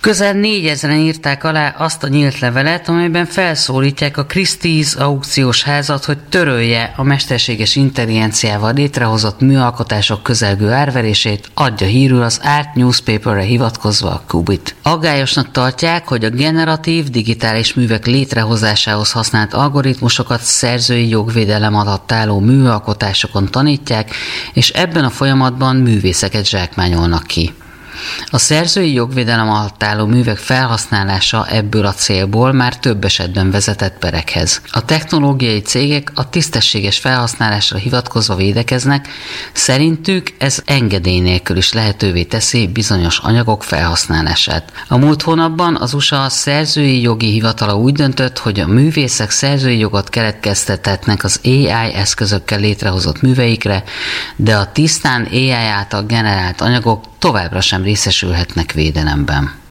Közel 4000-en írták alá azt a nyílt levelet, amelyben felszólítják a Christie's aukciós házat, hogy törölje a mesterséges intelligenciával létrehozott műalkotások közelgő árverését, adja hírül az Art Newspaperre hivatkozva a Qubit. Aggályosnak tartják, hogy a generatív digitális művek létrehozásához használt algoritmusokat szerzői jogvédelem alatt álló műalkotásokon tanítják, és ebben a folyamatban művészeket zsákmányolnak ki. A szerzői jogvédelem alatt álló művek felhasználása ebből a célból már több esetben vezetett perekhez. A technológiai cégek a tisztességes felhasználásra hivatkozva védekeznek, szerintük ez engedély nélkül is lehetővé teszi bizonyos anyagok felhasználását. A múlt hónapban az USA szerzői jogi hivatala úgy döntött, hogy a művészek szerzői jogot keletkeztethetnek az AI eszközökkel létrehozott műveikre, de a tisztán AI által generált anyagok továbbra sem részesülhetnek védelemben.